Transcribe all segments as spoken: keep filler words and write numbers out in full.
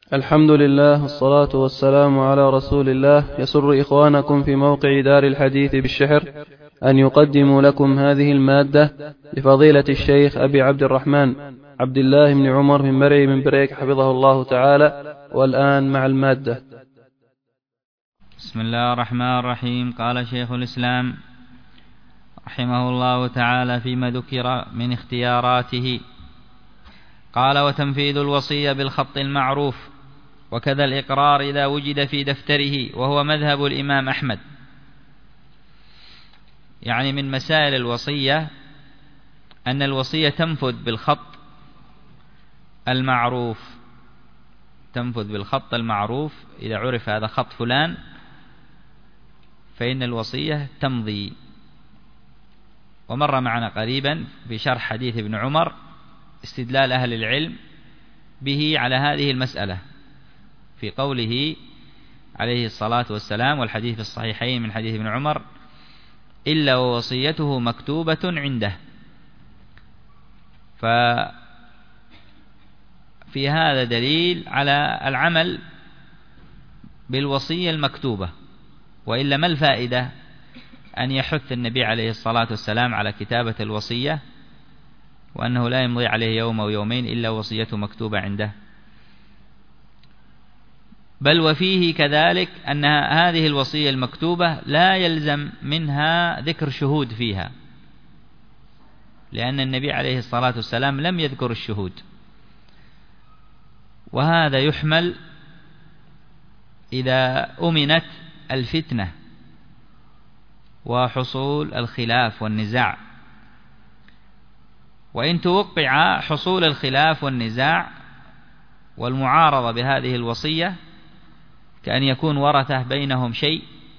الحمد لله والصلاة والسلام على رسول الله. يسر إخوانكم في موقع دار الحديث بالشحر أن يقدموا لكم هذه المادة لفضيلة الشيخ أبي عبد الرحمن عبد الله بن عمر بن مرعي بن بريك حفظه الله تعالى. والآن مع المادة. بسم الله الرحمن الرحيم. قال شيخ الإسلام رحمه الله تعالى فيما ذكر من اختياراته، قال: وتنفيذ الوصية بالخط المعروف، وكذا الإقرار إذا وجد في دفتره، وهو مذهب الإمام أحمد. يعني من مسائل الوصية أن الوصية تنفذ بالخط المعروف، تنفذ بالخط المعروف. إذا عرف هذا خط فلان فإن الوصية تمضي. ومر معنا قريبا في شرح حديث ابن عمر استدلال أهل العلم به على هذه المسألة في قوله عليه الصلاة والسلام، والحديث في الصحيحين من حديث ابن عمر: إلا ووصيته مكتوبة عنده. ففي هذا دليل على العمل بالوصية المكتوبة. وإلا ما الفائدة أن يحث النبي عليه الصلاة والسلام على كتابة الوصية وأنه لا يمضي عليه يوم أو يومين إلا وصيته مكتوبة عنده؟ بل وفيه كذلك أن هذه الوصية المكتوبة لا يلزم منها ذكر شهود فيها، لأن النبي عليه الصلاة والسلام لم يذكر الشهود. وهذا يحمل إذا أمنت الفتنة وحصول الخلاف والنزاع. وإن توقع حصول الخلاف والنزاع والمعارضة بهذه الوصية، كأن يكون ورثة بينهم شيء،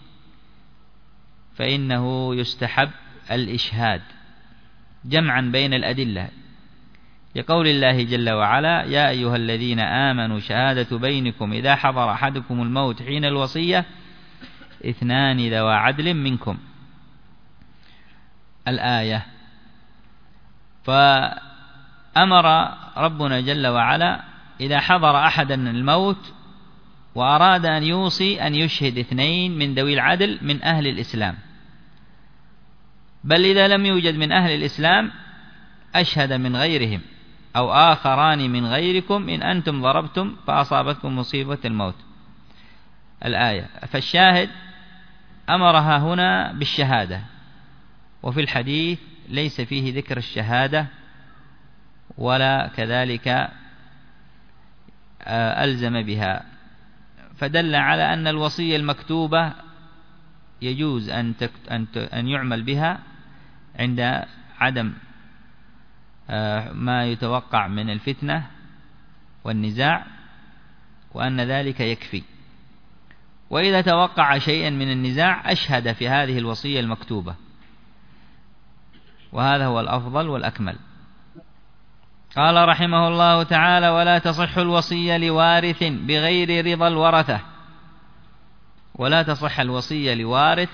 فإنه يستحب الإشهاد جمعا بين الأدلة، لقول الله جل وعلا: يا أيها الذين آمنوا شهادة بينكم إذا حضر أحدكم الموت حين الوصية اثنان ذوى عدل منكم، الآية. فأمر ربنا جل وعلا إذا حضر أحدا الموت وأراد أن يوصي أن يشهد اثنين من ذوي العدل من أهل الإسلام، بل إذا لم يوجد من أهل الإسلام أشهد من غيرهم أو آخران من غيركم إن أنتم ضربتم فأصابتكم مصيبة الموت، الآية. فالشاهد أمرها هنا بالشهادة، وفي الحديث ليس فيه ذكر الشهادة ولا كذلك ألزم بها، فدل على أن الوصية المكتوبة يجوز أن أن يعمل بها عند عدم ما يتوقع من الفتنة والنزاع، وأن ذلك يكفي. وإذا توقع شيئا من النزاع أشهد في هذه الوصية المكتوبة، وهذا هو الأفضل والأكمل. قال رحمه الله تعالى: ولا تصح الوصية لوارث بغير رضا الورثة. ولا تصح الوصية لوارث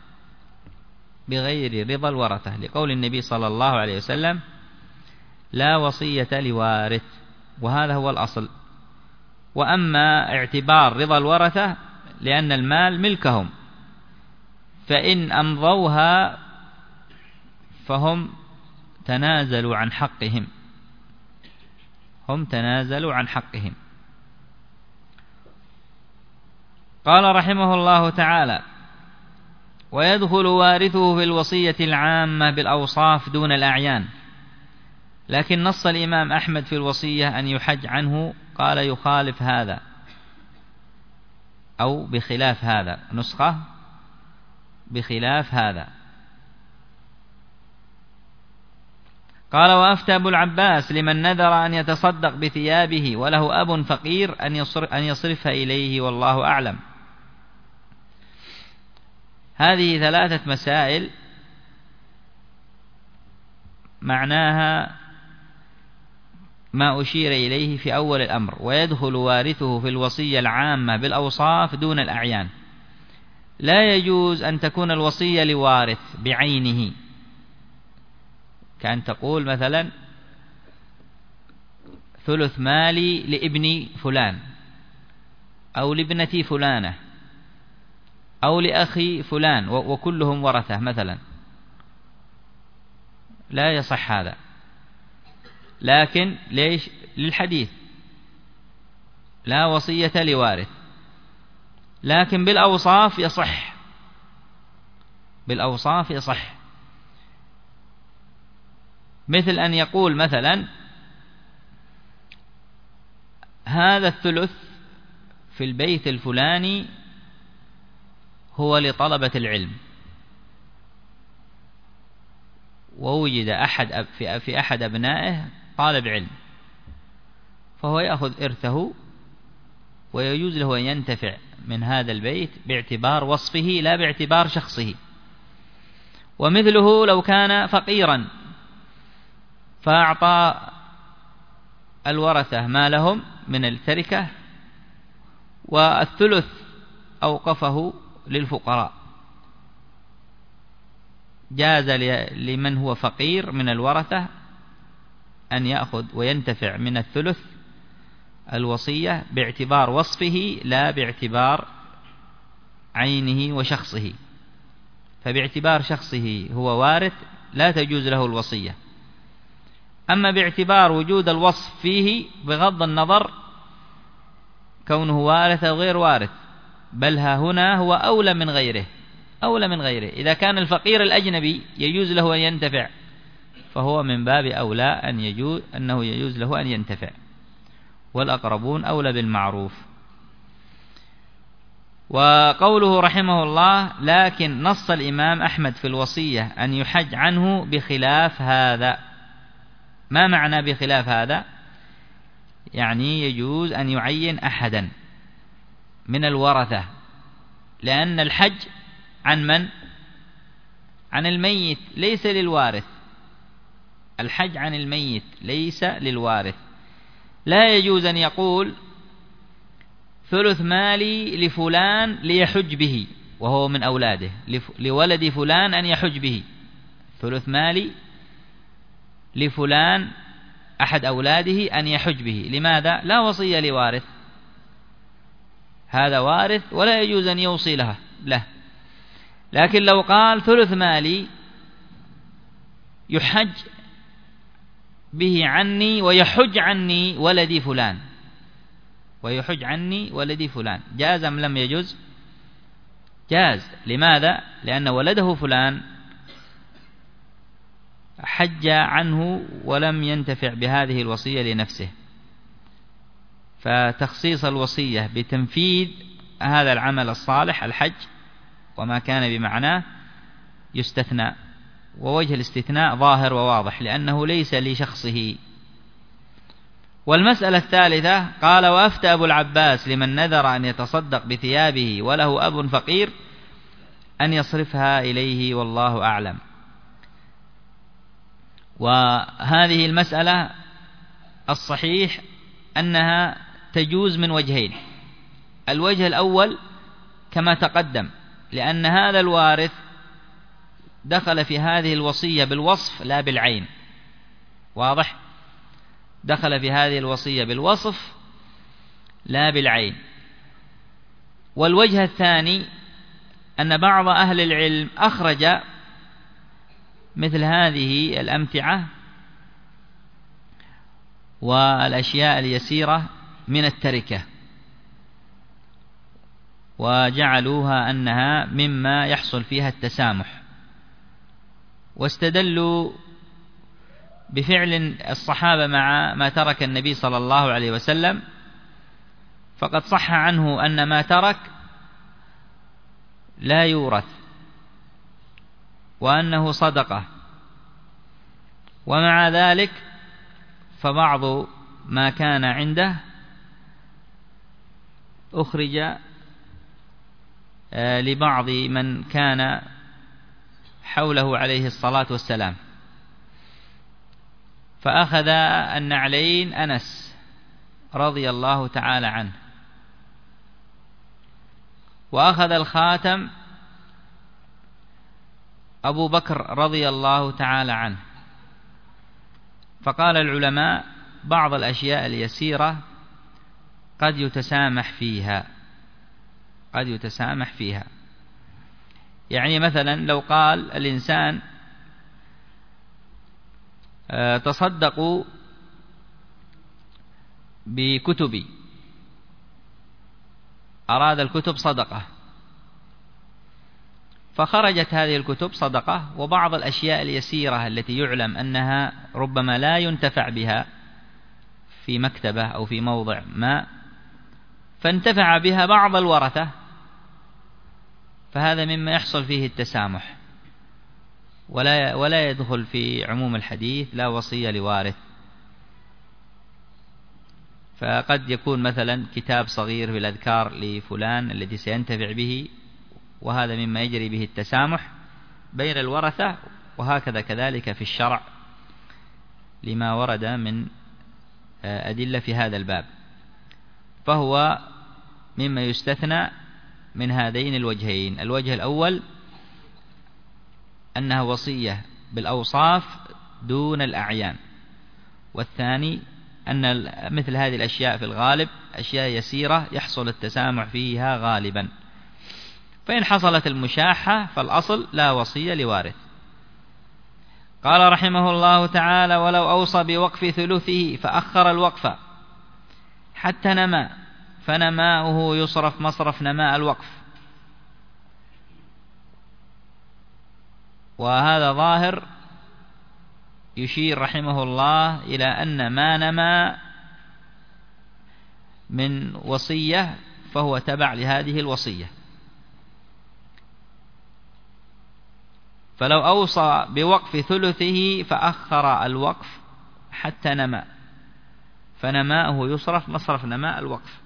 بغير رضا الورثة، لقول النبي صلى الله عليه وسلم: لا وصية لوارث، وهذا هو الأصل. وأما اعتبار رضا الورثة لأن المال ملكهم، فإن أمضوها فهم تنازلوا عن حقهم، هم تنازلوا عن حقهم. قال رحمه الله تعالى: ويدخل وارثه في الوصية العامة بالأوصاف دون الأعيان. لكن نص الإمام أحمد في الوصية أن يحج عنه، قال يخالف هذا أو بخلاف هذا، نسخة بخلاف هذا. قال: وأفتى أبو العباس لمن نذر أن يتصدق بثيابه وله أب فقير أن يصرفها إليه، والله أعلم. هذه ثلاثة مسائل معناها ما أشير إليه في أول الأمر: ويدخل وارثه في الوصية العامة بالأوصاف دون الأعيان. لا يجوز أن تكون الوصية لوارث بعينه، كأن تقول مثلا ثلث مالي لابن فلان، أو لابنتي فلانة أو لأخي فلان وكلهم ورثة مثلا، لا يصح هذا. لكن ليش؟ للحديث لا وصية لوارث، لكن بالأوصاف يصح، بالأوصاف يصح. مثل أن يقول مثلا هذا الثلث في البيت الفلاني هو لطلبة العلم، ووجد أحد في أحد أبنائه طالب علم، فهو يأخذ إرثه ويجوز له أن ينتفع من هذا البيت باعتبار وصفه لا باعتبار شخصه. ومثله لو كان فقيرا فأعطى الورثة ما لهم من التركة والثلث أوقفه للفقراء، جاز لمن هو فقير من الورثة أن يأخذ وينتفع من الثلث الوصية باعتبار وصفه لا باعتبار عينه وشخصه. فباعتبار شخصه هو وارث لا تجوز له الوصية، أما باعتبار وجود الوصف فيه بغض النظر كونه وارث أو غير وارث، بل ها هنا هو أولى من غيره، أولى من غيره. إذا كان الفقير الأجنبي يجوز له أن ينتفع، فهو من باب أولى أن يجوز أنه يجوز له أن ينتفع، والأقربون أولى بالمعروف. وقوله رحمه الله لكن نص الإمام أحمد في الوصية أن يحج عنه بخلاف هذا. ما معنى بخلاف هذا؟ يعني يجوز أن يعين أحدا من الورثة، لأن الحج عن من؟ عن الميت ليس للوارث. الحج عن الميت ليس للوارث. لا يجوز أن يقول ثلث مالي لفلان ليحج به وهو من أولاده، لولد فلان أن يحج به، ثلث مالي لفلان أحد أولاده أن يحج به. لماذا؟ لا وصية لوارث، هذا وارث ولا يجوز أن يوصي له له. لكن لو قال ثلث مالي يحج به عني ويحج عني ولدي فلان، ويحج عني ولدي فلان، جاز أم لم يجوز؟ جاز. لماذا؟ لأن ولده فلان حج عنه ولم ينتفع بهذه الوصية لنفسه، فتخصيص الوصية بتنفيذ هذا العمل الصالح الحج وما كان بمعناه يستثنى، ووجه الاستثناء ظاهر وواضح لأنه ليس لشخصه. والمسألة الثالثة قال وأفتى أبو العباس لمن نذر أن يتصدق بثيابه وله أب فقير أن يصرفها إليه والله أعلم. وهذه المسألة الصحيح أنها تجوز من وجهين. الوجه الأول كما تقدم، لأن هذا الوارث دخل في هذه الوصية بالوصف لا بالعين، واضح؟ دخل في هذه الوصية بالوصف لا بالعين. والوجه الثاني أن بعض أهل العلم أخرج مثل هذه الأمتعة والأشياء اليسيرة من التركة وجعلوها أنها مما يحصل فيها التسامح، واستدلوا بفعل الصحابة مع ما ترك النبي صلى الله عليه وسلم، فقد صح عنه أن ما ترك لا يورث وأنه صدقة. ومع ذلك فبعض ما كان عنده أخرج لبعض من كان حوله عليه الصلاة والسلام، فأخذ النعلين أنس رضي الله تعالى عنه، وأخذ الخاتم أبو بكر رضي الله تعالى عنه. فقال العلماء بعض الأشياء اليسيرة قد يتسامح فيها قد يتسامح فيها. يعني مثلا لو قال الإنسان تصدقوا بكتبي، أراد الكتب صدقة، فخرجت هذه الكتب صدقة، وبعض الأشياء اليسيرة التي يعلم أنها ربما لا ينتفع بها في مكتبة أو في موضع ما، فانتفع بها بعض الورثة، فهذا مما يحصل فيه التسامح، ولا ولا يدخل في عموم الحديث لا وصية لوارث. فقد يكون مثلا كتاب صغير في الأذكار لفلان الذي سينتفع به، وهذا مما يجري به التسامح بين الورثة، وهكذا كذلك في الشرع لما ورد من أدلة في هذا الباب، فهو مما يستثنى من هذين الوجهين. الوجه الأول أنها وصية بالأوصاف دون الأعيان، والثاني أن مثل هذه الأشياء في الغالب أشياء يسيرة يحصل التسامح فيها غالبا، فإن حصلت المشاحة فالأصل لا وصية لوارث. قال رحمه الله تعالى: ولو أوصى بوقف ثلثه فأخر الوقف حتى نما فنماؤه يصرف مصرف نماء الوقف. وهذا ظاهر يشير رحمه الله إلى أن ما نما من وصية فهو تبع لهذه الوصية. فلو أوصى بوقف ثلثه فأخر الوقف حتى نما فنماؤه يصرف مصرف نماء الوقف،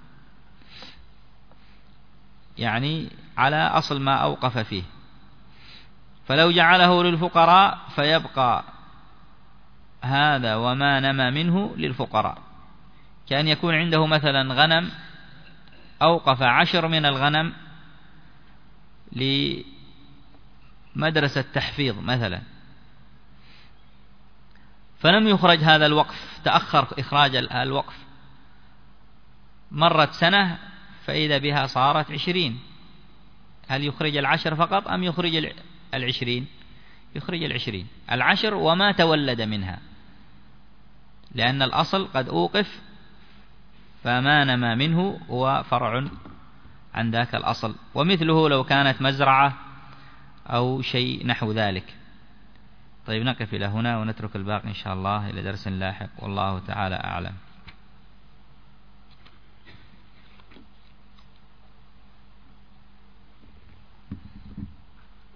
يعني على أصل ما أوقف فيه. فلو جعله للفقراء فيبقى هذا وما نما منه للفقراء، كأن يكون عنده مثلا غنم أوقف عشر من الغنم لمدرسة تحفيظ مثلا، فلم يخرج هذا الوقف، تأخر إخراج الوقف، مرت سنة فإذا بها صارت عشرين، هل يخرج العشر فقط أم يخرج العشرين؟ يخرج العشرين، العشر وما تولد منها، لأن الأصل قد أوقف، فما نما منه هو فرع عن ذاك الأصل. ومثله لو كانت مزرعة أو شيء نحو ذلك. طيب نقف إلى هنا ونترك الباقي إن شاء الله إلى درس لاحق، والله تعالى أعلم.